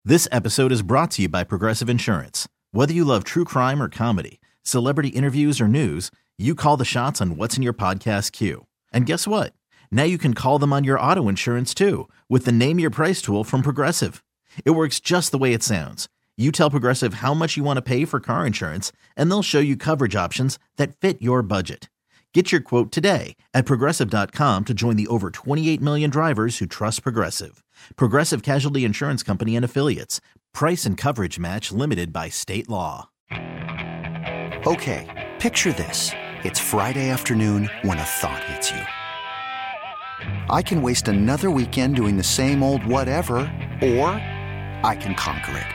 This episode is brought to you by Progressive Insurance. Whether you love true crime or comedy, celebrity interviews or news, you call the shots on what's in your podcast queue. And guess what? Now you can call them on your auto insurance too with the Name Your Price tool from Progressive. It works just the way it sounds. You tell Progressive how much you want to pay for car insurance, and they'll show you coverage options that fit your budget. Get your quote today at Progressive.com to join the over 28 million drivers who trust Progressive. Progressive Casualty Insurance Company and Affiliates. Price and coverage match limited by state law. Okay, picture this. It's Friday afternoon when a thought hits you. I can waste another weekend doing the same old whatever, or I can conquer it.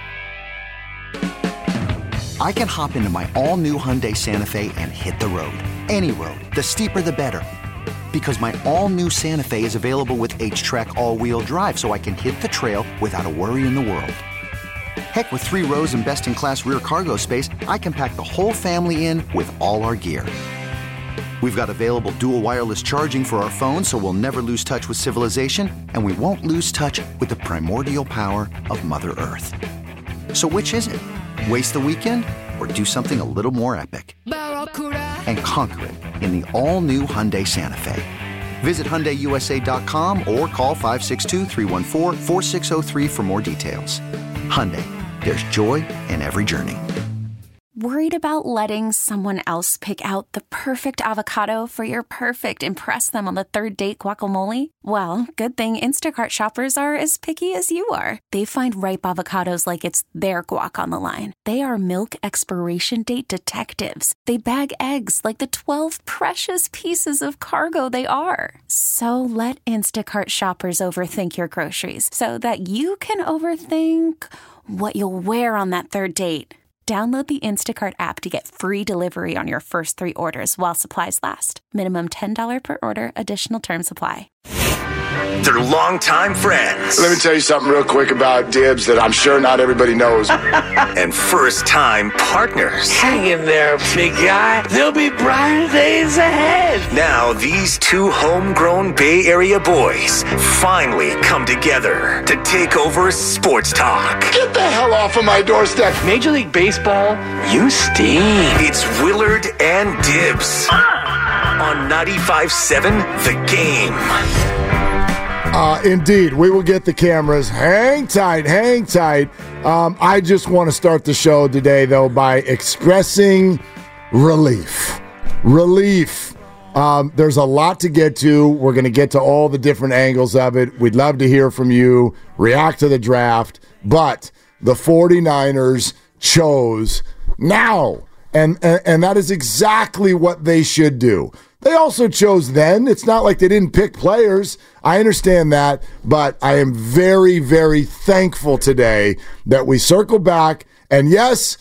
I can hop into my all-new Hyundai Santa Fe and hit the road. Any road. The steeper, the better. Because my all-new Santa Fe is available with H-Track all-wheel drive, so I can hit the trail without a worry in the world. Heck, with 3 rows and best-in-class rear cargo space, I can pack the whole family in with all our gear. We've got available dual wireless charging for our phones, so we'll never lose touch with civilization, and we won't lose touch with the primordial power of Mother Earth. So which is it? Waste the weekend or do something a little more epic? And conquer it in the all-new Hyundai Santa Fe. Visit HyundaiUSA.com or call 562-314-4603 for more details. Hyundai, there's joy in every journey. Worried about letting someone else pick out the perfect avocado for your perfect impress them on the third date guacamole? Well, good thing Instacart shoppers are as picky as you are. They find ripe avocados like it's their guac on the line. They are milk expiration date detectives. They bag eggs like the 12 precious pieces of cargo they are. So let Instacart shoppers overthink your groceries so that you can overthink what you'll wear on that third date. Download the Instacart app to get free delivery on your first 3 orders while supplies last. Minimum $10 per order. Additional terms apply. They're longtime friends. Let me tell you something real quick about Dibs that I'm sure not everybody knows. And first-time partners. Hang in there, big guy. There'll be brighter days ahead. Now these 2 homegrown Bay Area boys finally come together to take over sports talk. Get the hell off of my doorstep. Major League Baseball, you stink. It's Willard and Dibs on 95.7 The Game. Indeed, we will get the cameras. Hang tight, hang tight. I just want to start the show today, though, by expressing relief. Relief. There's a lot to get to. We're going to get to all the different angles of it. We'd love to hear from you, react to the draft, but the 49ers chose now, and that is exactly what they should do. They also chose then. It's not like they didn't pick players. I understand that, but I am very, very thankful today that we circle back. And yes,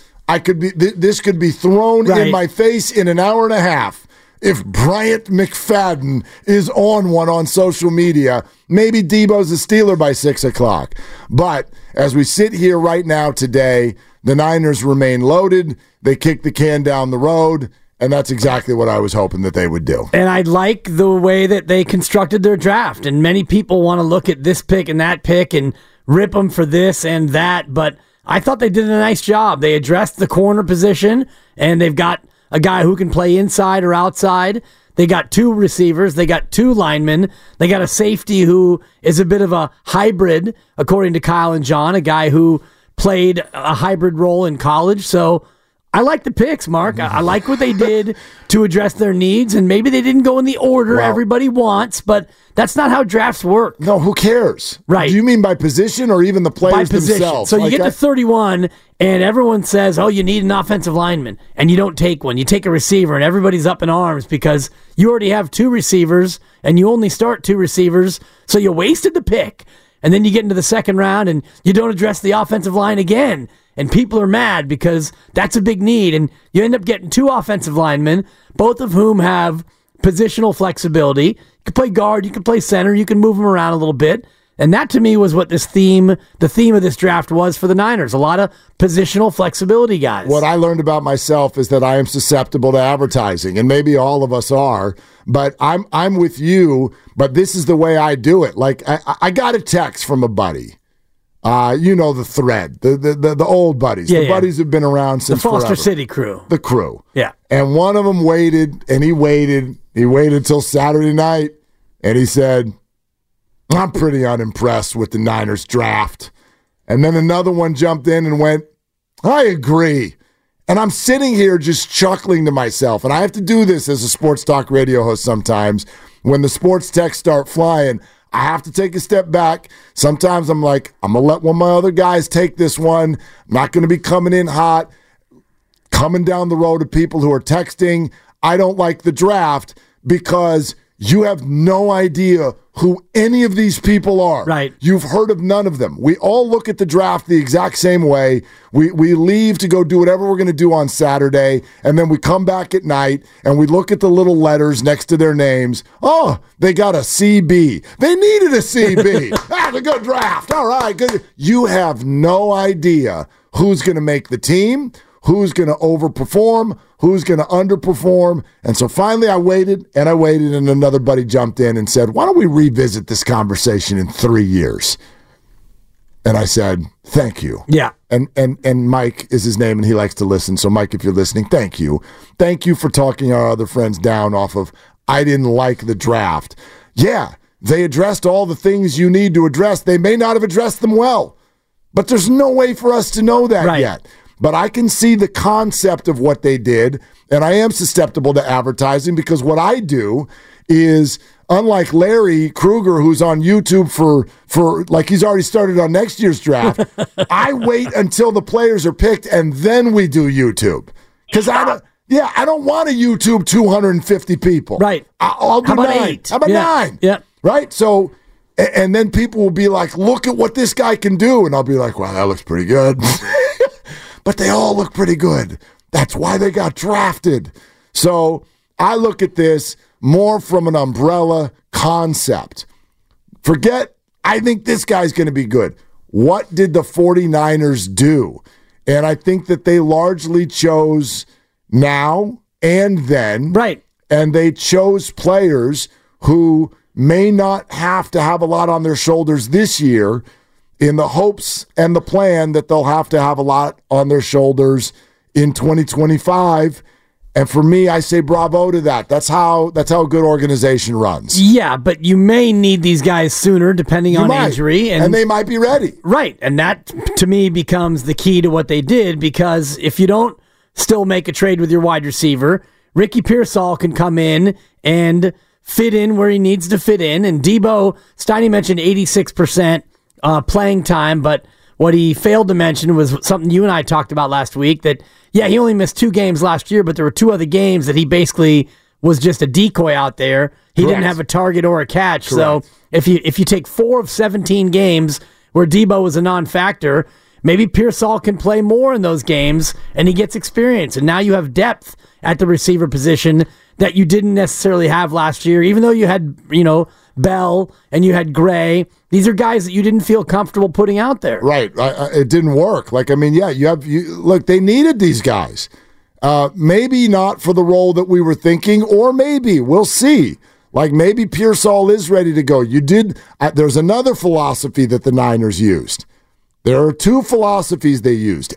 this could be thrown in my face in an hour and a half. If Bryant McFadden is on one on social media, maybe Debo's a Steeler by 6 o'clock. But as we sit here right now today, the Niners remain loaded. They kick the can down the road. And that's exactly what I was hoping that they would do. And I like the way that they constructed their draft. And many people want to look at this pick and that pick and rip them for this and that. But I thought they did a nice job. They addressed the corner position, and they've got a guy who can play inside or outside. They got 2 receivers. They got 2 linemen. They got a safety who is a bit of a hybrid, according to Kyle and John, a guy who played a hybrid role in college. So I like the picks, Mark. I like what they did to address their needs, and maybe they didn't go in the order everybody wants, but that's not how drafts work. No, who cares? Right. Do you mean by position or even the players themselves? So you get to 31, and everyone says, oh, you need an offensive lineman, and you don't take one. You take a receiver, and everybody's up in arms because you already have 2 receivers, and you only start 2 receivers, so you wasted the pick. And then you get into the second round, and you don't address the offensive line again. And people are mad because that's a big need. And you end up getting 2 offensive linemen, both of whom have positional flexibility. You can play guard, you can play center, you can move them around a little bit. And that to me was what the theme of this draft was for the Niners. A lot of positional flexibility guys. What I learned about myself is that I am susceptible to advertising, and maybe all of us are, but I'm with you, but this is the way I do it. Like I got a text from a buddy You know the thread, the old buddies. The buddies have been around since the Foster forever. City crew. The crew. Yeah. And one of them waited, and he waited. He waited till Saturday night, and he said, I'm pretty unimpressed with the Niners draft. And then another one jumped in and went, I agree. And I'm sitting here just chuckling to myself. And I have to do this as a sports talk radio host sometimes. When the sports texts start flying, I have to take a step back. Sometimes I'm like, I'm going to let one of my other guys take this one. I'm not going to be coming in hot, coming down the road to people who are texting, I don't like the draft, because you have no idea who any of these people are. Right. You've heard of none of them. We all look at the draft the exact same way. We leave to go do whatever we're going to do on Saturday, and then we come back at night, and we look at the little letters next to their names. Oh, they got a CB. They needed a CB. That's a good draft. All right, good. You have no idea who's going to make the team, who's going to overperform, who's going to underperform. And so finally I waited, and another buddy jumped in and said, why don't we revisit this conversation in 3 years? And I said, thank you. Yeah. And Mike is his name, and he likes to listen. So Mike, if you're listening, thank you. Thank you for talking our other friends down off of, I didn't like the draft. Yeah, they addressed all the things you need to address. They may not have addressed them well, but there's no way for us to know that yet. But I can see the concept of what they did, and I am susceptible to advertising, because what I do is, unlike Larry Krueger, who's on YouTube for like he's already started on next year's draft, I wait until the players are picked, and then we do YouTube. Because I don't want to YouTube 250 people. Right. I'll do How about 9. 8? How about 9? Yeah. Right? So, and then people will be like, look at what this guy can do. And I'll be like, wow, that looks pretty good. But they all look pretty good. That's why they got drafted. So I look at this more from an umbrella concept. Forget, I think this guy's going to be good. What did the 49ers do? And I think that they largely chose now and then. Right. And they chose players who may not have to have a lot on their shoulders this year, in the hopes and the plan that they'll have to have a lot on their shoulders in 2025. And for me, I say bravo to that. That's how a good organization runs. Yeah, but you may need these guys sooner depending on injury. And they might be ready. Right. And that, to me, becomes the key to what they did, because if you don't still make a trade with your wide receiver, Ricky Pearsall can come in and fit in where he needs to fit in. And Debo, Steiny mentioned 86% playing time, but what he failed to mention was something you and I talked about last week, that, yeah, he only missed 2 games last year, but there were 2 other games that he basically was just a decoy out there. He didn't have a target or a catch. Correct. So if you take 4 of 17 games where Debo was a non-factor, maybe Pearsall can play more in those games, and he gets experience. And now you have depth at the receiver position that you didn't necessarily have last year, even though you had, Bell and you had Gray. These are guys that you didn't feel comfortable putting out there. Right. It didn't work. Look, they needed these guys. Maybe not for the role that we were thinking, or maybe, we'll see. Like, maybe Pearsall is ready to go. There's another philosophy that the Niners used. There are 2 philosophies they used.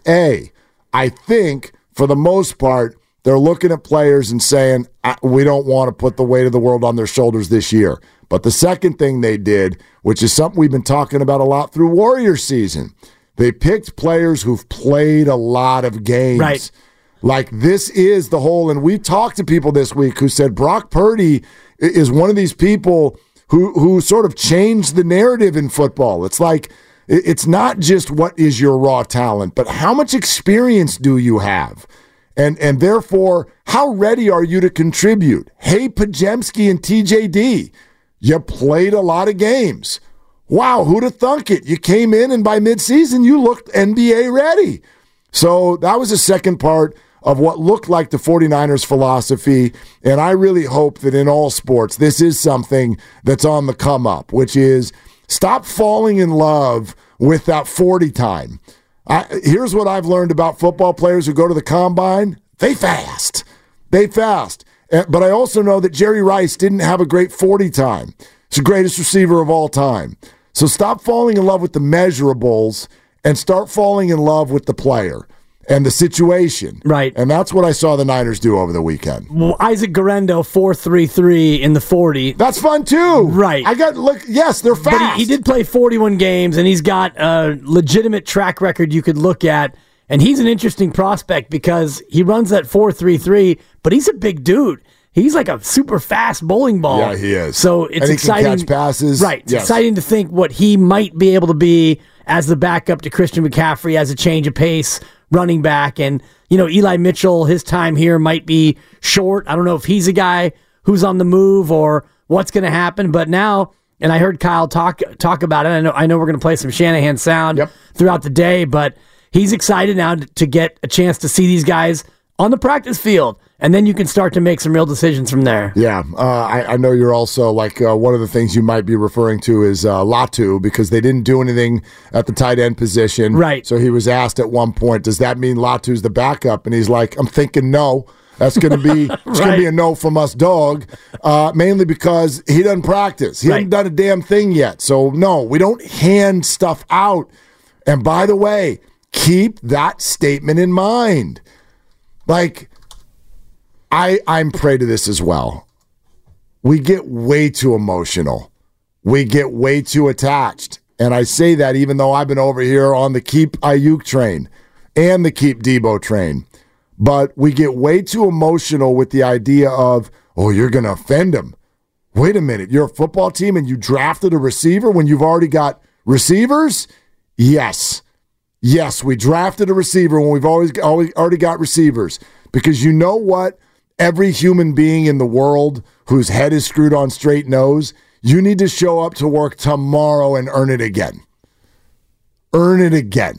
I think, for the most part, they're looking at players and saying, we don't want to put the weight of the world on their shoulders this year. But the second thing they did, which is something we've been talking about a lot through Warriors season, they picked players who've played a lot of games. Right. Like, this is the whole, and we talked to people this week who said Brock Purdy is one of these people who sort of changed the narrative in football. It's like, it's not just what is your raw talent, but how much experience do you have? And therefore, how ready are you to contribute? Hey, Pajemski and TJD, you played a lot of games. Wow, who'd have thunk it? You came in, and by midseason, you looked NBA ready. So that was the second part of what looked like the 49ers philosophy, and I really hope that in all sports, this is something that's on the come up, which is stop falling in love with that 40 time. Here's what I've learned about football players who go to the combine. They fast. But I also know that Jerry Rice didn't have a great 40 time. He's the greatest receiver of all time. So stop falling in love with the measurables and start falling in love with the player and the situation. Right. And that's what I saw the Niners do over the weekend. Well, Isaac Guerrero, 4.33 in the 40. That's fun, too. Right. Yes, they're fast. But he did play 41 games, and he's got a legitimate track record you could look at. And he's an interesting prospect because he runs that 4.33, but he's a big dude. He's like a super fast bowling ball. Yeah, he is. So it's and he exciting. Can catch passes. Right. It's exciting to think what he might be able to be as the backup to Christian McCaffrey as a change of pace running back. And, Eli Mitchell, his time here might be short. I don't know if he's a guy who's on the move or what's going to happen. But now, and I heard Kyle talk about it. I know we're going to play some Shanahan sound throughout the day, but he's excited now to get a chance to see these guys on the practice field, and then you can start to make some real decisions from there. Yeah, I know you're also one of the things you might be referring to is Latu, because they didn't do anything at the tight end position. Right. So he was asked at one point, does that mean Latu's the backup? And he's like, I'm thinking no. That's going to be it's going to be a no from us, dog, mainly because he doesn't practice. He hasn't done a damn thing yet. So, no, we don't hand stuff out. And by the way, keep that statement in mind. I'm prey to this as well. We get way too emotional. We get way too attached. And I say that even though I've been over here on the keep Ayuk train and the keep Debo train. But we get way too emotional with the idea of, oh, you're going to offend him. Wait a minute. You're a football team and you drafted a receiver when you've already got receivers? Yes. Yes, we drafted a receiver when we've already got receivers. Because you know what every human being in the world whose head is screwed on straight knows? You need to show up to work tomorrow and earn it again. Earn it again.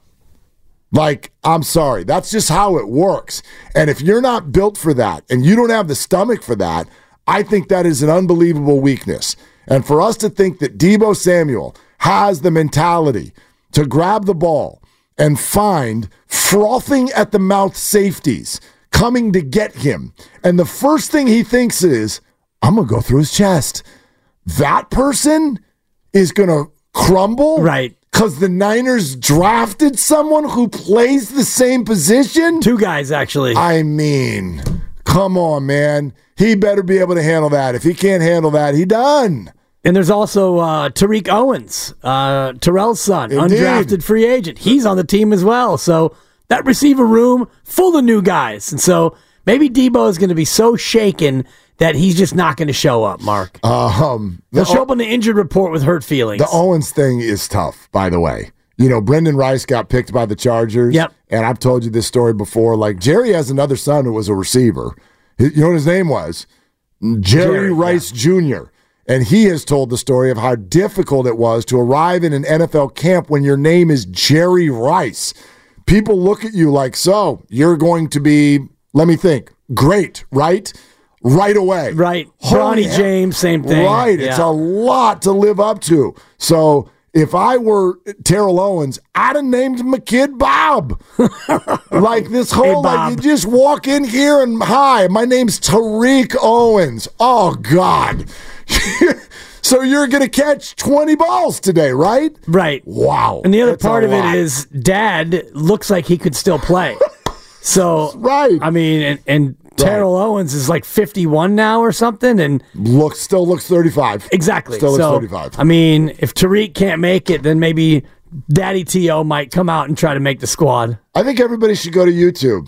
I'm sorry. That's just how it works. And if you're not built for that and you don't have the stomach for that, I think that is an unbelievable weakness. And for us to think that Deebo Samuel has the mentality to grab the ball and find frothing at the mouth safeties coming to get him, and the first thing he thinks is, I'm going to go through his chest. That person is going to crumble? Right. Because the Niners drafted someone who plays the same position? 2 guys, actually. I mean, come on, man. He better be able to handle that. If he can't handle that, he done. And there's also Tariq Owens, Terrell's son, Indeed. Undrafted free agent. He's on the team as well. So that receiver room full of new guys. And so maybe Debo is going to be so shaken that he's just not going to show up, Mark. He'll show up on the injured report with hurt feelings. The Owens thing is tough, by the way. Brendan Rice got picked by the Chargers. Yep. And I've told you this story before. Jerry has another son who was a receiver. You know what his name was? Jerry Rice Jr., and he has told the story of how difficult it was to arrive in an NFL camp when your name is Jerry Rice. People look at you like, so you're going to be, let me think, great, right? Right away. Right. Bronny James, same thing. Right. Yeah. It's a lot to live up to. So if I were Terrell Owens, I'd have named my kid Bob. This whole, you just walk in here and, hi, my name's Tariq Owens. Oh, God. So you're going to catch 20 balls today, right? Right. Wow. And the other part of it is Dad looks like he could still play. So, right. I mean, and Terrell Owens is 51 now or something, and still looks 35. Exactly. Still looks 35. I mean, if Tariq can't make it, then maybe Daddy T.O. might come out and try to make the squad. I think everybody should go to YouTube.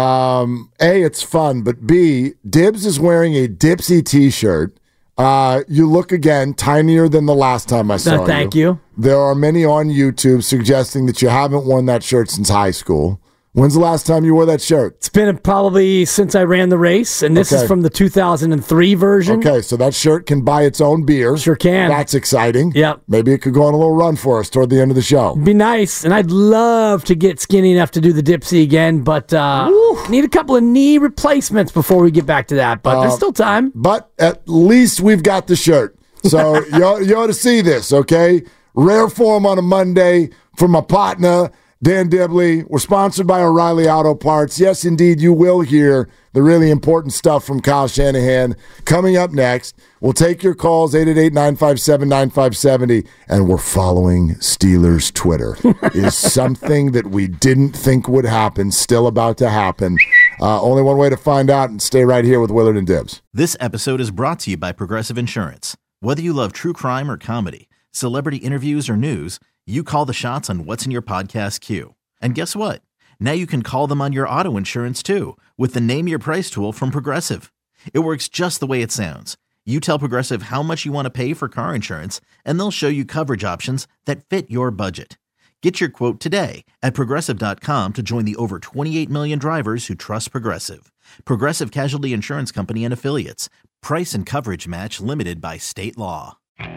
A, it's fun, but B, Dibs is wearing a Dipsy T-shirt. You look, again, tinier than the last time I saw you. Thank you. There are many on YouTube suggesting that you haven't worn that shirt since high school. When's the last time you wore that shirt? It's been probably since I ran the race, and this is from the 2003 version. Okay, so that shirt can buy its own beer. Sure can. That's exciting. Yep. Maybe it could go on a little run for us toward the end of the show. Be nice, and I'd love to get skinny enough to do the Dipsy again, but need a couple of knee replacements before we get back to that, but there's still time. But at least we've got the shirt. So you ought to see this, okay? Rare form on a Monday for my partner, Dan Dibley. We're sponsored by O'Reilly Auto Parts. Yes, indeed, you will hear the really important stuff from Kyle Shanahan coming up next. We'll take your calls, 888-957-9570, and we're following Steelers Twitter. Is something that we didn't think would happen still about to happen? Only one way to find out, and stay right here with Willard and Dibbs. This episode is brought to you by Progressive Insurance. Whether you love true crime or comedy, celebrity interviews or news, you call the shots on what's in your podcast queue. And guess what? Now you can call them on your auto insurance too with the Name Your Price tool from Progressive. It works just the way it sounds. You tell Progressive how much you want to pay for car insurance, and they'll show you coverage options that fit your budget. Get your quote today at Progressive.com to join the over 28 million drivers who trust Progressive. Progressive Casualty Insurance Company and Affiliates. Price and coverage match limited by state law.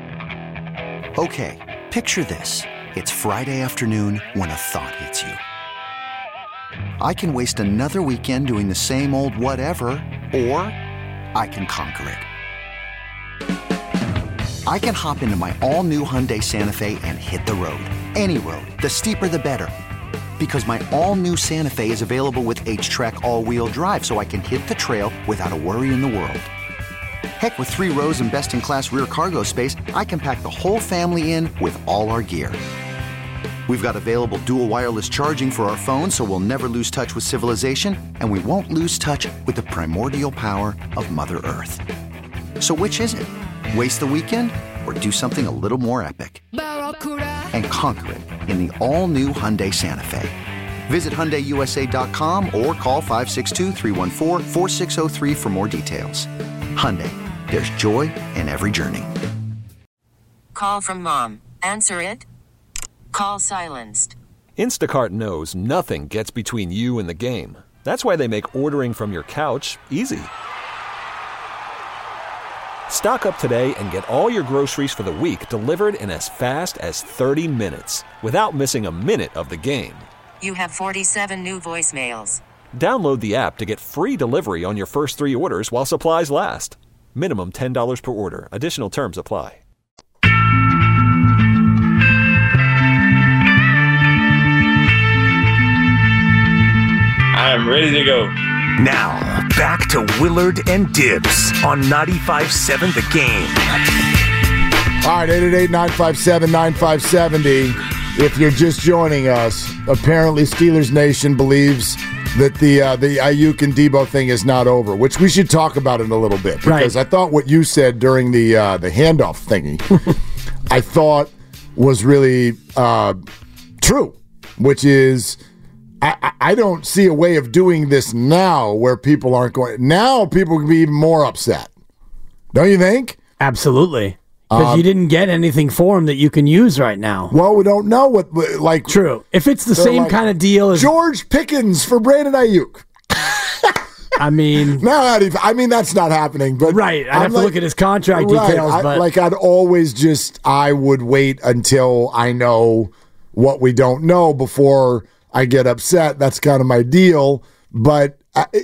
Okay, picture this. It's Friday afternoon when a thought hits you. I can waste another weekend doing the same old whatever, or I can conquer it. I can hop into my all-new Hyundai Santa Fe and hit the road. Any road. The steeper, the better. Because my all-new Santa Fe is available with H-Track all-wheel drive, so I can hit the trail without a worry in the world. Heck, with 3 rows and best-in-class rear cargo space, I can pack the whole family in with all our gear. We've got available dual wireless charging for our phones, so we'll never lose touch with civilization, and we won't lose touch with the primordial power of Mother Earth. So which is it? Waste the weekend or do something a little more epic? And conquer it in the all-new Hyundai Santa Fe. Visit HyundaiUSA.com or call 562-314-4603 for more details. Hyundai, there's joy in every journey. Call from mom. Answer it. Call silenced. Instacart knows nothing gets between you and the game. That's why they make ordering from your couch easy. Stock up today and get all your groceries for the week delivered in as fast as 30 minutes without missing a minute of the game. You have 47 new voicemails. Download the app to get free delivery on your first 3 orders while supplies last. Minimum $10 per order. Additional terms apply. I'm ready to go. Now, back to Willard and Dibbs on 95.7 The Game. All right, 888-957-9570. If you're just joining us, apparently Steelers Nation believes that the Ayuk and Debo thing is not over, which we should talk about in a little bit. Because I thought what you said during the handoff thingy, I thought was really true, which is I don't see a way of doing this now where people aren't going. Now people can be even more upset. Don't you think? Absolutely. Because you didn't get anything for him that you can use right now. Well, we don't know what, like... True. If it's the same like, kind of deal as... George Pickens for Brandon Ayuk. I mean... that's not happening, but... Right. I'd have to look at his contract details, but... I would wait until I know what we don't know before I get upset. That's kind of my deal, but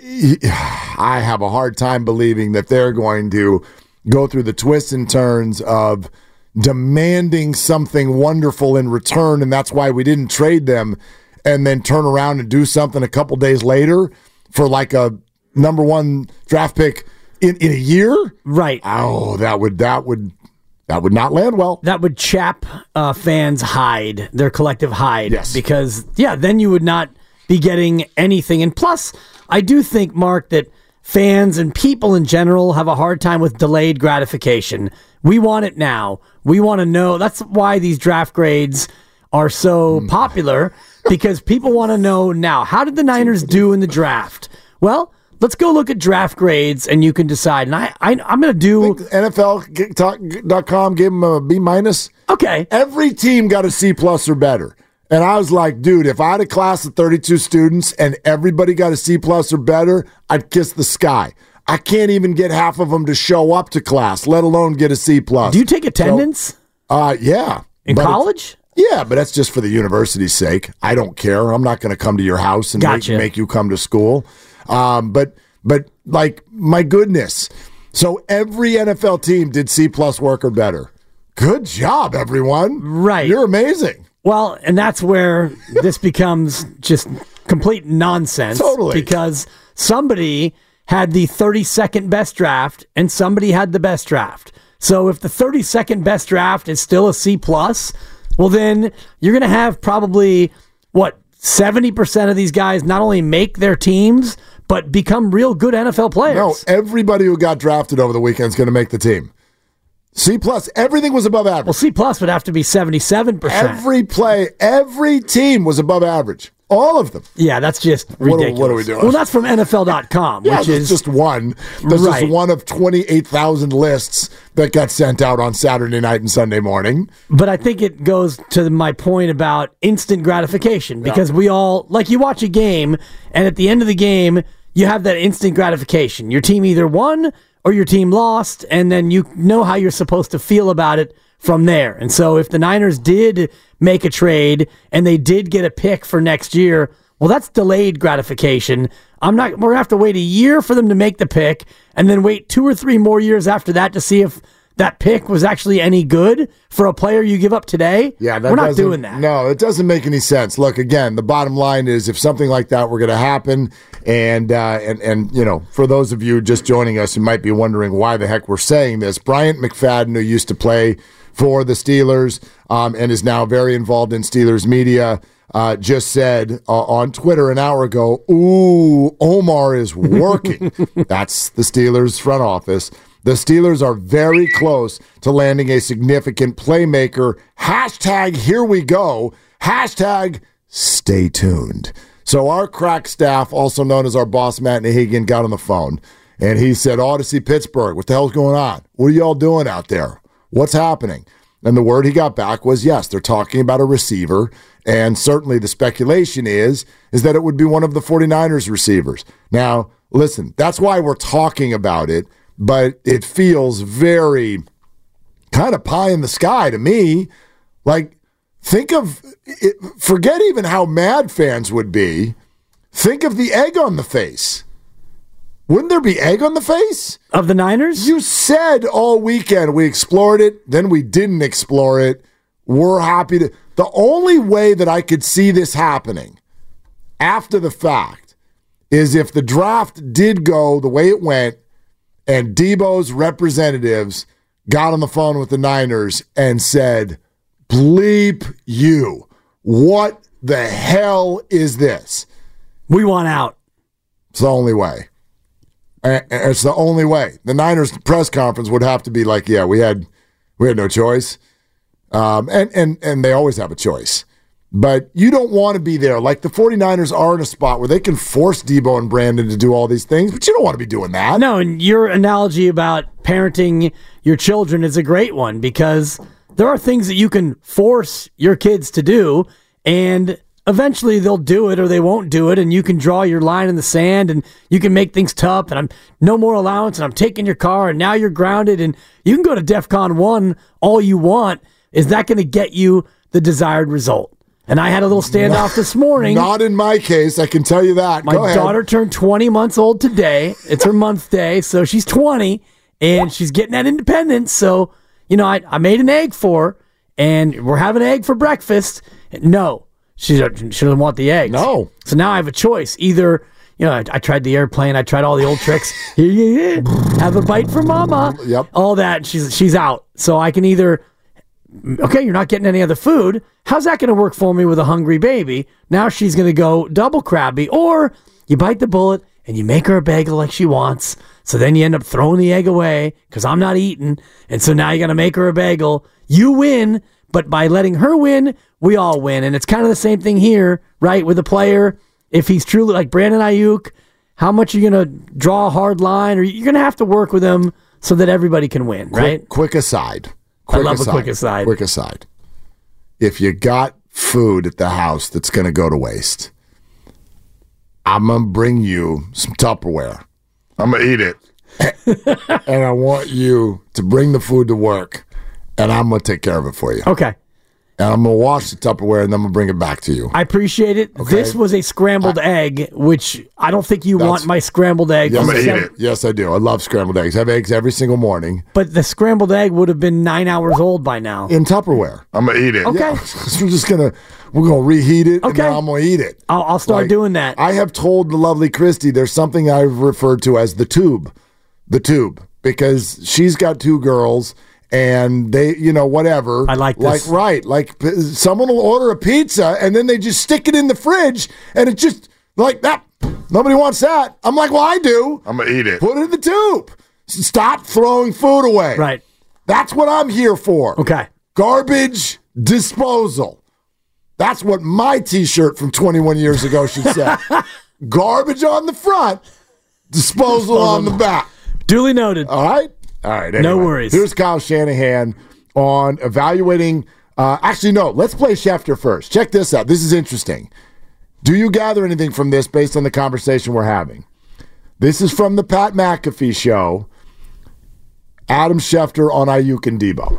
I have a hard time believing that they're going to go through the twists and turns of demanding something wonderful in return, and that's why we didn't trade them, and then turn around and do something a couple days later for like a number 1 draft pick in a year. Right. Oh, that would not land well. That would chap fans' hide, their collective hide. Yes. Because, then you would not be getting anything. And plus, I do think, Mark, that fans and people in general have a hard time with delayed gratification. We want it now. We want to know. That's why these draft grades are so popular, because people want to know now. How did the Niners do in the draft? Well, let's go look at draft grades, and you can decide. And I'm going to do... NFL.com gave them a B-. Okay. Every team got a C+ or better. And I was like, dude, if I had a class of 32 students and everybody got a C+ or better, I'd kiss the sky. I can't even get half of them to show up to class, let alone get a C+. Do you take attendance? Yeah. In college? Yeah, but that's just for the university's sake. I don't care. I'm not going to come to your house and make you come to school. But like, my goodness. So every NFL team did C+ work or better. Good job, everyone. Right. You're amazing. Well, and that's where this becomes just complete nonsense. Totally. Because somebody had the 32nd best draft and somebody had the best draft. So if the 32nd best draft is still a C+, well then you're going to have probably, 70% of these guys not only make their teams, but become real good NFL players. No, everybody who got drafted over the weekend is going to make the team. C+, everything was above average. Well, C+ would have to be 77%. Every team was above average. All of them. Yeah, that's just ridiculous. What are we doing? Well, that's from NFL.com, yeah, which is just one. There's just one of 28,000 lists that got sent out on Saturday night and Sunday morning. But I think it goes to my point about instant gratification, because we all, like, you watch a game, and at the end of the game, you have that instant gratification. Your team either won or your team lost, and then you know how you're supposed to feel about it from there. And so if the Niners did make a trade and they did get a pick for next year, well, that's delayed gratification. We're going to have to wait a year for them to make the pick and then wait 2 or 3 more years after that to see if that pick was actually any good for a player you give up today. Yeah, we're not doing that. No, it doesn't make any sense. Look, again, the bottom line is if something like that were going to happen, and you know, for those of you just joining us who might be wondering why the heck we're saying this, Bryant McFadden, who used to play for the Steelers and is now very involved in Steelers media, just said on Twitter an hour ago, "Ooh, Omar is working." That's the Steelers front office. The Steelers are very close to landing a significant playmaker. Hashtag here we go. Hashtag stay tuned. So our crack staff, also known as our boss, Matt Nahigian, got on the phone, and he said, Odyssey Pittsburgh, what the hell's going on? What are y'all doing out there? What's happening? And the word he got back was, yes, they're talking about a receiver, and certainly the speculation is that it would be one of the 49ers receivers. Now, listen, that's why we're talking about it, but it feels very kind of pie in the sky to me. Like, think of it, forget even how mad fans would be. Think of the egg on the face. Wouldn't there be egg on the face? Of the Niners? You said all weekend we explored it, then we didn't explore it. We're happy to. The only way that I could see this happening after the fact is if the draft did go the way it went and Debo's representatives got on the phone with the Niners and said, bleep you. What the hell is this? We want out. It's the only way. It's the only way. The Niners press conference would have to be like, yeah, we had no choice. And they always have a choice. But you don't want to be there. Like the 49ers are in a spot where they can force Debo and Brandon to do all these things, but you don't want to be doing that. No, and your analogy about parenting your children is a great one, because there are things that you can force your kids to do, and eventually they'll do it or they won't do it, and you can draw your line in the sand and you can make things tough, and I'm no more allowance, and I'm taking your car, and now you're grounded, and you can go to DEFCON 1 all you want. Is that going to get you the desired result? And I had a little standoff this morning. Not in my case, I can tell you that. My daughter turned 20 months old today. It's her month day, so she's 20, and she's getting that independence. So, you know, I made an egg for her, and we're having egg for breakfast. No, she doesn't want the eggs. No. So now I have a choice. Either, you know, I tried the airplane. I tried all the old tricks. Have a bite for mama. Yep. All that. She's out. So I can either... Okay, you're not getting any other food. How's that going to work for me with a hungry baby? Now she's going to go double crabby. Or you bite the bullet and you make her a bagel like she wants. So then you end up throwing the egg away because I'm not eating. And so now you got to make her a bagel. You win, but by letting her win, we all win. And it's kind of the same thing here, right? With a player, if he's truly like Brandon Ayuk, how much are you going to draw a hard line? Or you're going to have to work with him so that everybody can win, right? Quick aside. I love a quick aside. Quick aside. If you got food at the house that's going to go to waste, I'm going to bring you some Tupperware. I'm going to eat it. And I want you to bring the food to work, and I'm going to take care of it for you. Okay. And I'm going to wash the Tupperware, and then I'm going to bring it back to you. I appreciate it. Okay. This was a scrambled egg, which I don't think you want my scrambled egg. I'm going to eat it. Yes, I do. I love scrambled eggs. I have eggs every single morning. But the scrambled egg would have been 9 hours old by now. In Tupperware. I'm going to eat it. Okay. Yeah. We're going to reheat it, and then I'm going to eat it. I'll start doing that. I have told the lovely Christy there's something I've referred to as the tube. The tube. Because she's got 2 girls, and they, whatever. I like this. Like someone will order a pizza, and then they just stick it in the fridge, and it's just like that. Nobody wants that. I'm like, well, I do. I'm going to eat it. Put it in the tube. Stop throwing food away. Right. That's what I'm here for. Okay. Garbage disposal. That's what my T-shirt from 21 years ago should say. Garbage on the front, disposal on the back. Duly noted. All right? All right. Anyway, no worries. Here's Kyle Shanahan on evaluating. Actually, no. Let's play Schefter first. Check this out. This is interesting. Do you gather anything from this based on the conversation we're having? This is from the Pat McAfee show. Adam Schefter on Ayuk and Debo.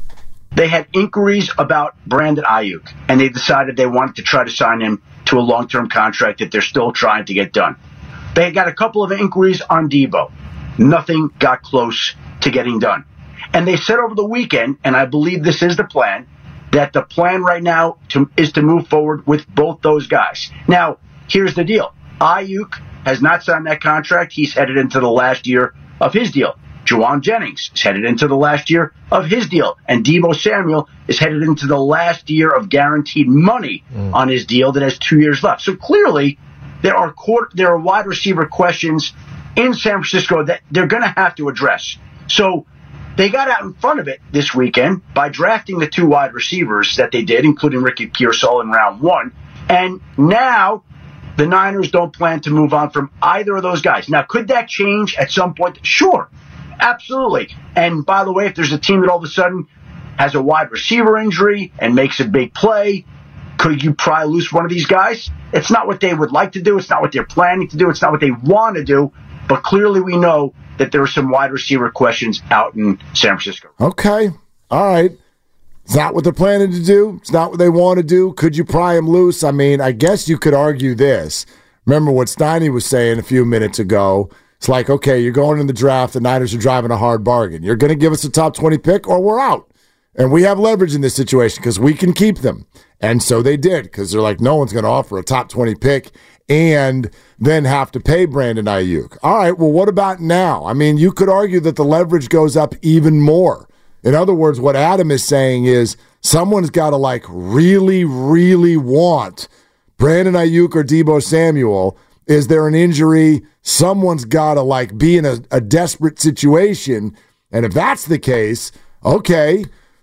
They had inquiries about Brandon Ayuk, and they decided they wanted to try to sign him to a long-term contract that they're still trying to get done. They got a couple of inquiries on Debo. Nothing got close to getting done. And they said over the weekend, and I believe this is the plan, that the plan right now is to move forward with both those guys. Now, here's the deal. Ayuk has not signed that contract. He's headed into the last year of his deal. Juwan Jennings is headed into the last year of his deal. And Deebo Samuel is headed into the last year of guaranteed money on his deal that has 2 years left. So clearly, there are wide receiver questions in San Francisco that they're going to have to address. So they got out in front of it this weekend by drafting the 2 wide receivers that they did, including Ricky Pearsall in round 1. And now the Niners don't plan to move on from either of those guys. Now, could that change at some point? Sure, absolutely. And by the way, if there's a team that all of a sudden has a wide receiver injury and makes a big play, could you pry loose one of these guys? It's not what they would like to do. It's not what they're planning to do. It's not what they want to do. But clearly we know that there are some wide receiver questions out in San Francisco. Okay. All right. It's not what they're planning to do. It's not what they want to do. Could you pry them loose? I mean, I guess you could argue this. Remember what Steiny was saying a few minutes ago. It's like, okay, you're going in the draft. The Niners are driving a hard bargain. You're going to give us a top 20 pick or we're out. And we have leverage in this situation because we can keep them. And so they did because they're like, no one's going to offer a top 20 pick and then have to pay Brandon Ayuk. All right, well, what about now? I mean, you could argue that the leverage goes up even more. In other words, what Adam is saying is someone's got to really, really want Brandon Ayuk or Deebo Samuel. Is there an injury? Someone's got to be in a desperate situation. And if that's the case, okay,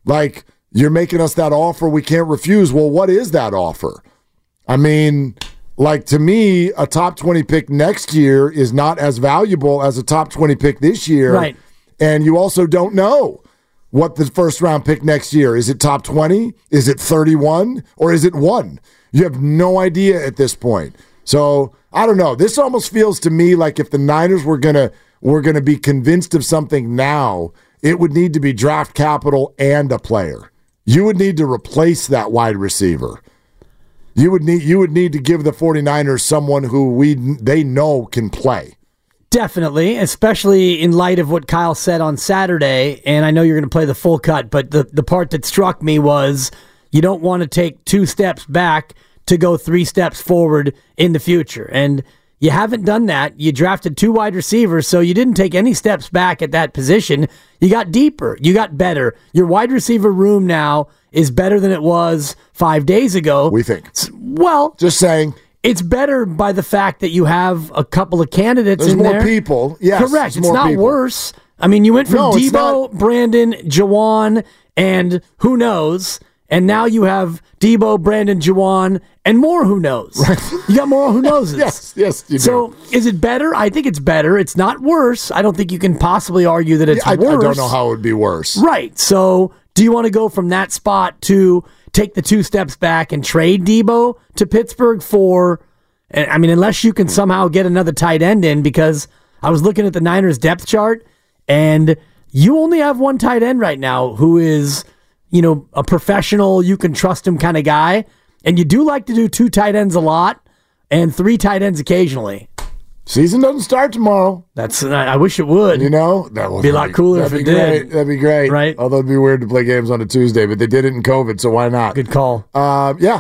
you're making us that offer we can't refuse. Well, what is that offer? I mean, to me, a top 20 pick next year is not as valuable as a top 20 pick this year. Right. And you also don't know what the first round pick next year. Is it top 20? Is it 31? Or is it 1? You have no idea at this point. So, I don't know. This almost feels to me like if the Niners were gonna be convinced of something now, it would need to be draft capital and a player. You would need to replace that wide receiver. You would need to give the 49ers someone who they know can play. Definitely, especially in light of what Kyle said on Saturday, and I know you're going to play the full cut, but the part that struck me was you don't want to take 2 steps back to go 3 steps forward in the future. And you haven't done that. You drafted 2 wide receivers, so you didn't take any steps back at that position. You got deeper. You got better. Your wide receiver room now is better than it was 5 days ago. We think. Well, just saying. It's better by the fact that you have a couple of candidates There's in there. There's more people. Yes. Correct. It's not worse. I mean, you went from Deebo, Brandon, Juwan, and who knows, and now you have Deebo, Brandon, Juwan, and more who knows. Right. You got more who knows. Yes, you do. So is it better? I think it's better. It's not worse. I don't think you can possibly argue that it's worse. I don't know how it would be worse. Right. So do you want to go from that spot to take the 2 steps back and trade Deebo to Pittsburgh for, I mean, unless you can somehow get another tight end in, because I was looking at the Niners depth chart and you only have 1 tight end right now who is, a professional, you can trust him kind of guy. And you do like to do 2 tight ends a lot and 3 tight ends occasionally. Season doesn't start tomorrow. I wish it would. That would be a lot cooler if it did. That'd be great. Right. Although it'd be weird to play games on a Tuesday, but they did it in COVID, so why not? Good call. Yeah.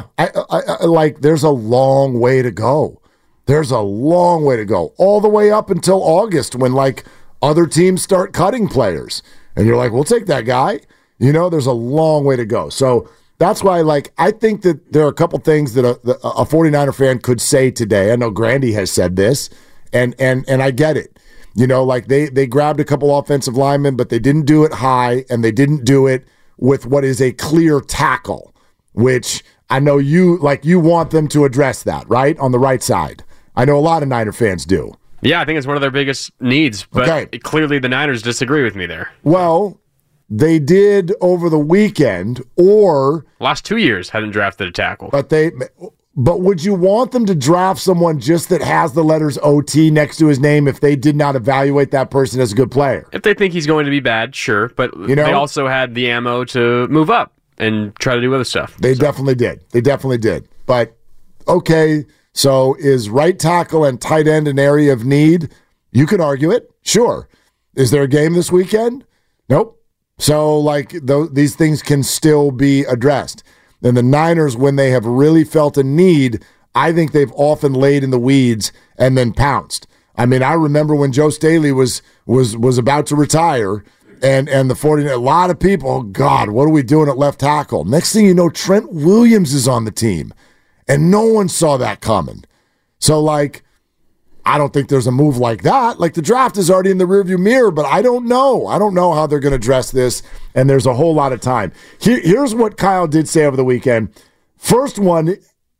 I there's a long way to go. There's a long way to go. All the way up until August when other teams start cutting players. And you're like, we'll take that guy. There's a long way to go. So that's why, I think that there are a couple things that a 49er fan could say today. I know Grandy has said this, and I get it. They grabbed a couple offensive linemen, but they didn't do it high, and they didn't do it with what is a clear tackle, which I know you want them to address that, right, on the right side. I know a lot of Niner fans do. Yeah, I think it's one of their biggest needs, but clearly the Niners disagree with me there. Well, they did over the weekend, or last 2 years hadn't drafted a tackle. But would you want them to draft someone just that has the letters OT next to his name if they did not evaluate that person as a good player? If they think he's going to be bad, sure, but they also had the ammo to move up and try to do other stuff. They definitely did. But okay. So is right tackle and tight end an area of need? You could argue it. Sure. Is there a game this weekend? Nope. So, these things can still be addressed. And the Niners, when they have really felt a need, I think they've often laid in the weeds and then pounced. I mean, I remember when Joe Staley was about to retire, and the 49ers, a lot of people, oh, God, what are we doing at left tackle? Next thing you know, Trent Williams is on the team. And no one saw that coming. So, I don't think there's a move like that. The draft is already in the rearview mirror, but I don't know. I don't know how they're going to address this, and there's a whole lot of time. Here's what Kyle did say over the weekend. First one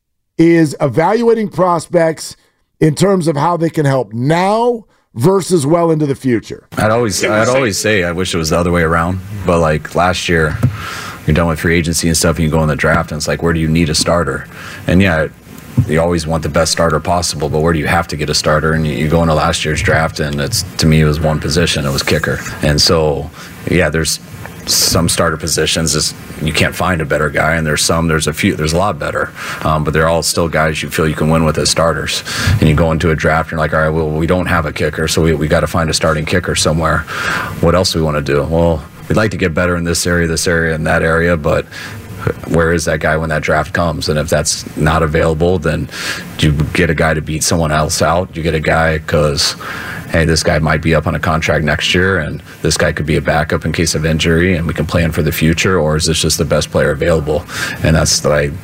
is evaluating prospects in terms of how they can help now versus well into the future. I'd always say I wish it was the other way around, but last year, you're done with free agency and stuff, and you go in the draft, and it's where do you need a starter? And yeah, you always want the best starter possible, but where do you have to get a starter? And you go into last year's draft, and to me, it was one position. It was kicker. And so, yeah, there's some starter positions you can't find a better guy, and there's a lot better, but they're all still guys you feel you can win with as starters. And you go into a draft, and you're like, all right, well, we don't have a kicker, so we got to find a starting kicker somewhere. What else do we want to do? Well, we'd like to get better in this area, and that area, but where is that guy when that draft comes? And if that's not available, then you get a guy to beat someone else out. You get a guy because, hey, this guy might be up on a contract next year, and this guy could be a backup in case of injury, and we can plan for the future, or is this just the best player available? And that's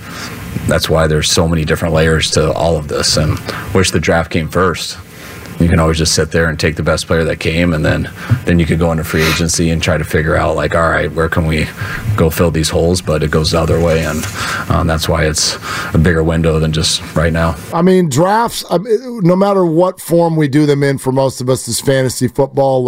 why there's so many different layers to all of this, and wish the draft came first. You can always just sit there and take the best player that came, and then you could go into free agency and try to figure out, all right, where can we go fill these holes? But it goes the other way, and that's why it's a bigger window than just right now. I mean, drafts, no matter what form we do them in, for most of us, is fantasy football.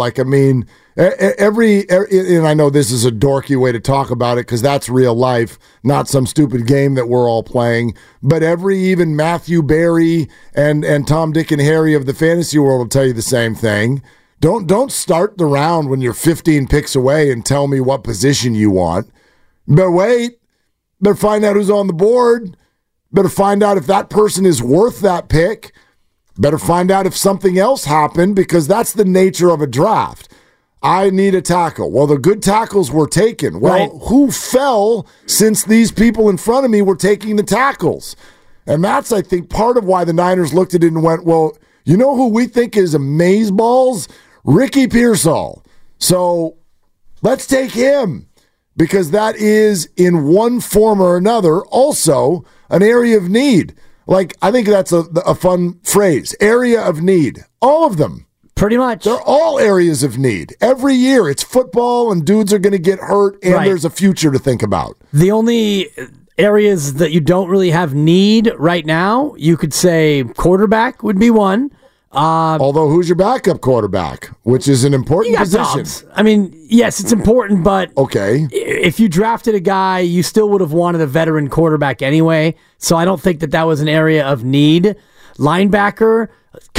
And I know this is a dorky way to talk about it because that's real life, not some stupid game that we're all playing. But even Matthew Berry and Tom, Dick, and Harry of the fantasy world will tell you the same thing. Don't start the round when you're 15 picks away and tell me what position you want. But wait, better find out who's on the board. Better find out if that person is worth that pick. Better find out if something else happened, because that's the nature of a draft. I need a tackle. Well, the good tackles were taken. Well, right. Who fell since these people in front of me were taking the tackles? And that's, I think, part of why the Niners looked at it and went, well, you know who we think is amazeballs? Ricky Pearsall. So let's take him, because that is, in one form or another, also an area of need. I think that's a fun phrase. Area of need. All of them. Pretty much. They're all areas of need. Every year it's football, and dudes are going to get hurt, and right. There's a future to think about. The only areas that you don't really have need right now, you could say quarterback would be one. Although, who's your backup quarterback, which is an important position? Dobbs. I mean, yes, it's important, but okay. If you drafted a guy, you still would have wanted a veteran quarterback anyway, so I don't think that was an area of need. Linebacker,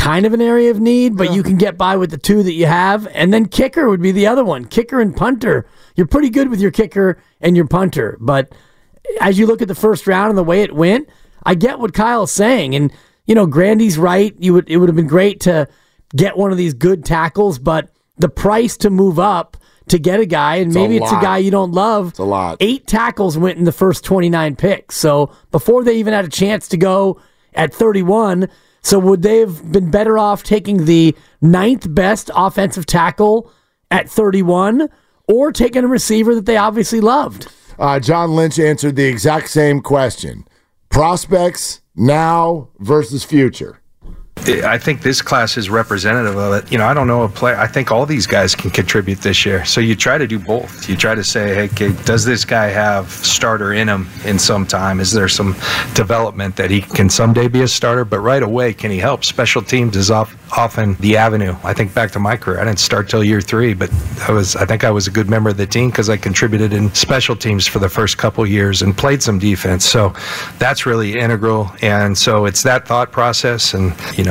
kind of an area of need, but you can get by with the two that you have. And then kicker would be the other one. Kicker and punter. You're pretty good with your kicker and your punter. But as you look at the first round and the way it went, I get what Kyle's saying. And, Grandy's right. It would have been great to get one of these good tackles, but the price to move up to get a guy, and maybe it's a guy you don't love. It's a lot. 8 tackles went in the first 29 picks. So before they even had a chance to go at 31, so would they have been better off taking the 9th best offensive tackle at 31 or taking a receiver that they obviously loved? John Lynch answered the exact same question. Prospects now versus future. I think this class is representative of it. I don't know a player. I think all these guys can contribute this year. So you try to do both. You try to say, hey, does this guy have starter in him in some time? Is there some development that he can someday be a starter? But right away, can he help? Special teams is often the avenue. I think back to my career. I didn't start till year 3, but I think I was a good member of the team because I contributed in special teams for the first couple years and played some defense. So that's really integral. And so it's that thought process. And,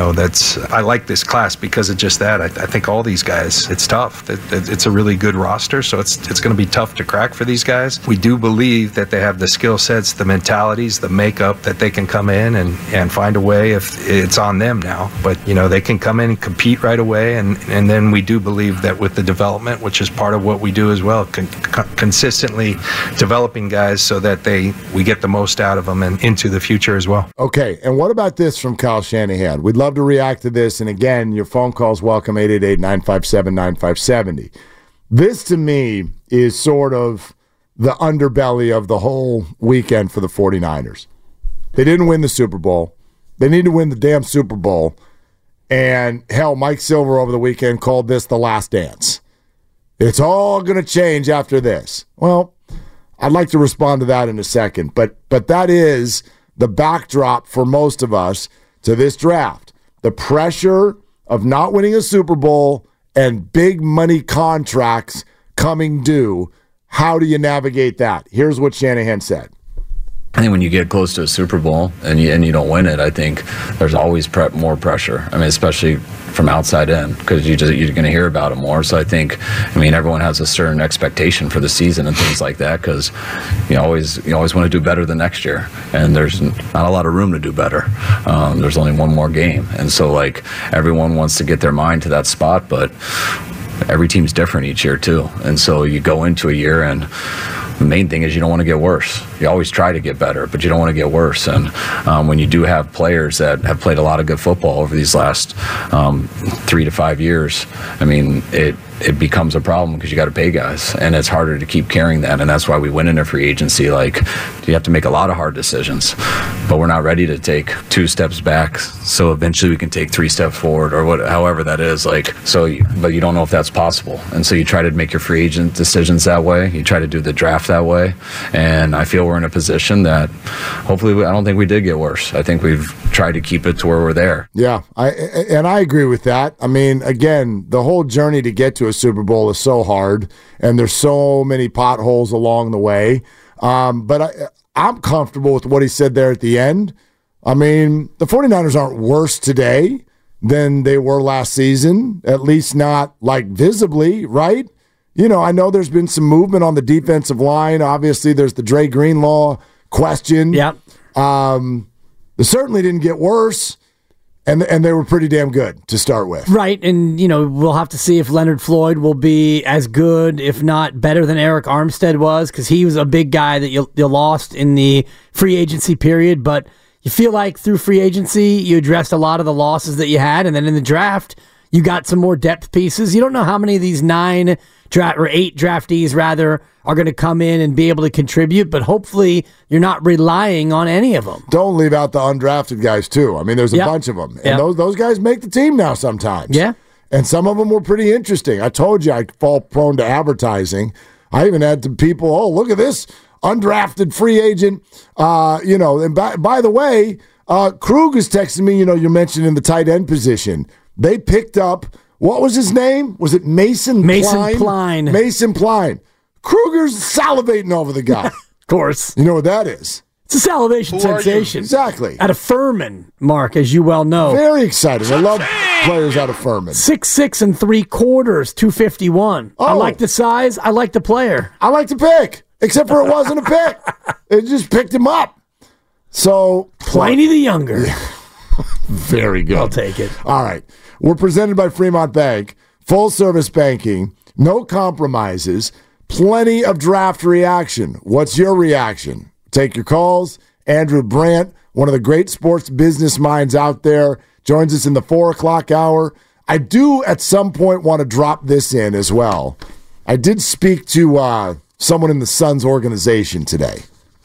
I like this class because of just that. I think all these guys, it's tough. It's a really good roster, so it's going to be tough to crack for these guys. We do believe that they have the skill sets, the mentalities, the makeup that they can come in and find a way if it's on them now. But, they can come in and compete right away, and then we do believe that with the development, which is part of what we do as well, consistently developing guys so that we get the most out of them and into the future as well. Okay, and what about this from Kyle Shanahan? We'd love to react to this, and again, your phone calls welcome, 888-957-9570. This, to me, is sort of the underbelly of the whole weekend for the 49ers. They didn't win the Super Bowl. They need to win the damn Super Bowl. And, hell, Mike Silver over the weekend called this the last dance. It's all going to change after this. Well, I'd like to respond to that in a second, but that is the backdrop for most of us to this draft. The pressure of not winning a Super Bowl and big money contracts coming due. How do you navigate that? Here's what Shanahan said. I think when you get close to a Super Bowl and you don't win it, I think there's always more pressure. I mean, especially from outside in, because you're going to hear about it more. So I think, everyone has a certain expectation for the season and things like that, because you always want to do better the next year, and there's not a lot of room to do better. There's only one more game, and so everyone wants to get their mind to that spot, but every team's different each year too, and so you go into a year and the main thing is you don't want to get worse. You always try to get better, but you don't want to get worse. And when you do have players that have played a lot of good football over these last 3 to 5 years, it becomes a problem because you got to pay guys, and it's harder to keep carrying that. And that's why we went into free agency. You have to make a lot of hard decisions, but we're not ready to take 2 steps back. So eventually we can take 3 steps forward, or however that is. But you don't know if that's possible. And so you try to make your free agent decisions that way. You try to do the draft that way. And I feel we're in a position that hopefully I don't think we did get worse. I think we've tried to keep it to where we're there. Yeah, I agree with that. Again, the whole journey to get to a Super Bowl is so hard, and there's so many potholes along the way. But I'm comfortable with what he said there at the end. The 49ers aren't worse today than they were last season, at least not visibly, right? I know there's been some movement on the defensive line. Obviously, there's the Dre Greenlaw question. Yep. They certainly didn't get worse. And they were pretty damn good to start with. Right, and we'll have to see if Leonard Floyd will be as good, if not better than Eric Armstead was, because he was a big guy that you lost in the free agency period. But you feel like through free agency, you addressed a lot of the losses that you had, and then in the draft, you got some more depth pieces. You don't know how many of these 8 draftees are going to come in and be able to contribute, but hopefully you're not relying on any of them. Don't leave out the undrafted guys too. There's a bunch of them, and those guys make the team now sometimes. Yeah, and some of them were pretty interesting. I told you I fall prone to advertising. I even had some people, oh, look at this undrafted free agent. And by the way, Krug is texting me. You're mentioning the tight end position. They picked up, what was his name? Was it Mason Pline? Mason Pline. Kruger's salivating over the guy. Of course. You know what that is? It's a salivation sensation. Exactly. At a Furman, Mark, as you well know. Very exciting. I love players out of Furman. 6'6" 3/4, 251. Oh. I like the size. I like the player. I like the pick, except for it wasn't a pick. It just picked him up. So Pliny the Younger. Very good. I'll take it. All right. We're presented by Fremont Bank. Full service banking. No compromises. Plenty of draft reaction. What's your reaction? Take your calls. Andrew Brandt, one of the great sports business minds out there, joins us in the 4 o'clock hour. I do at some point want to drop this in as well. I did speak to someone in the Suns organization today.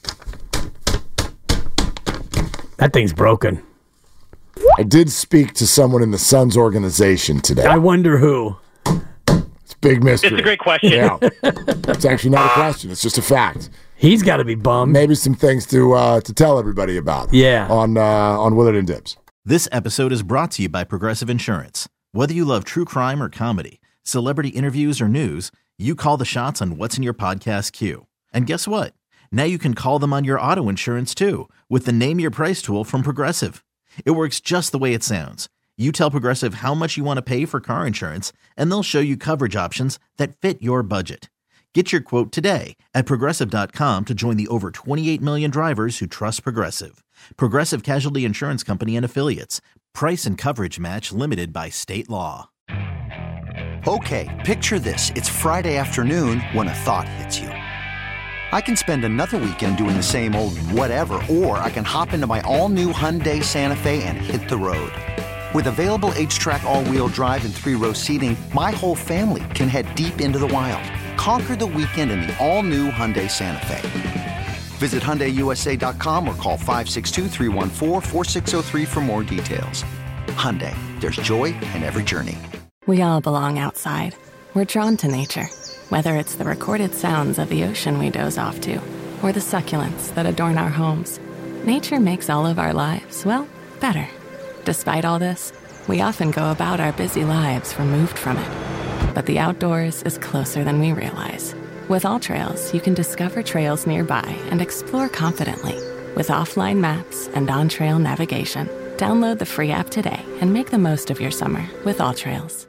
That thing's broken. I did speak to someone in the Suns organization today. I wonder who. It's a big mystery. It's a great question. Yeah. It's actually not a question. It's just a fact. He's got to be bummed. Maybe some things to tell everybody about. Yeah. On Willard and Dibs. This episode is brought to you by Progressive Insurance. Whether you love true crime or comedy, celebrity interviews or news, you call the shots on what's in your podcast queue. And guess what? Now you can call them on your auto insurance too with the Name Your Price tool from Progressive. It works just the way it sounds. You tell Progressive how much you want to pay for car insurance, and they'll show you coverage options that fit your budget. Get your quote today at Progressive.com to join the over 28 million drivers who trust Progressive. Progressive Casualty Insurance Company and Affiliates. Price and coverage match limited by state law. Okay, picture this. It's Friday afternoon when a thought hits you. I can spend another weekend doing the same old whatever, or I can hop into my all-new Hyundai Santa Fe and hit the road. With available H-Track all-wheel drive and 3-row seating, my whole family can head deep into the wild. Conquer the weekend in the all-new Hyundai Santa Fe. Visit HyundaiUSA.com or call 562-314-4603 for more details. Hyundai, there's joy in every journey. We all belong outside. We're drawn to nature, whether it's the recorded sounds of the ocean we doze off to, or the succulents that adorn our homes. Nature makes all of our lives, well, better. Despite all this, we often go about our busy lives removed from it. But the outdoors is closer than we realize. With AllTrails, you can discover trails nearby and explore confidently. With offline maps and on-trail navigation, download the free app today and make the most of your summer with AllTrails.